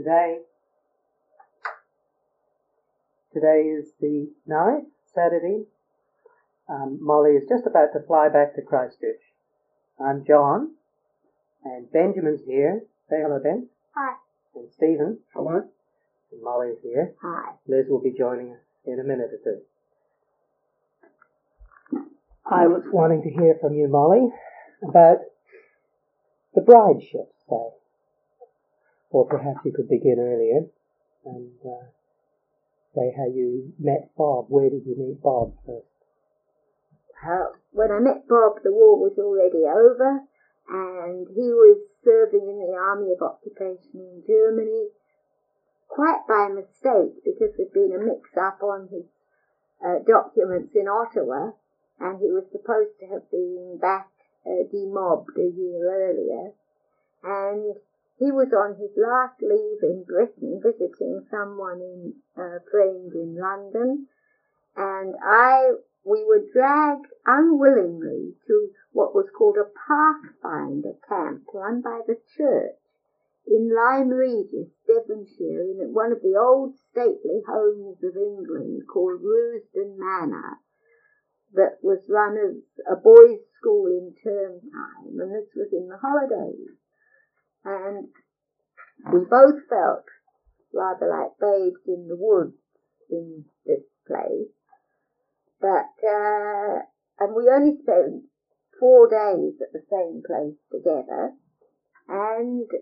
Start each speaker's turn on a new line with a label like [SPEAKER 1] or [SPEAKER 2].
[SPEAKER 1] Today is the 9th, Saturday. Molly is just about to fly back to Christchurch. I'm John, and Benjamin's here. Say hello, Ben.
[SPEAKER 2] Hi.
[SPEAKER 1] And Stephen.
[SPEAKER 3] Hello.
[SPEAKER 1] And Molly's here.
[SPEAKER 2] Hi.
[SPEAKER 1] Liz will be joining us in a minute or two. I was wanting to hear from you, Molly, about the brideship, say. Or perhaps you could begin earlier and say how you met Bob. Where did you meet Bob first?
[SPEAKER 2] When I met Bob, the war was already over, and he was serving in the Army of Occupation in Germany, quite by mistake, because there'd been a mix-up on his documents in Ottawa, and he was supposed to have been back demobbed a year earlier, and he was on his last leave in Britain, visiting someone a friend in London, and we were dragged unwillingly to what was called a Pathfinder camp run by the church in Lyme Regis, Devonshire, in one of the old stately homes of England called Roosden Manor, that was run as a boys' school in term time, and this was in the holidays. And we both felt rather like babes in the woods in this place. But, and we only spent 4 days at the same place together. And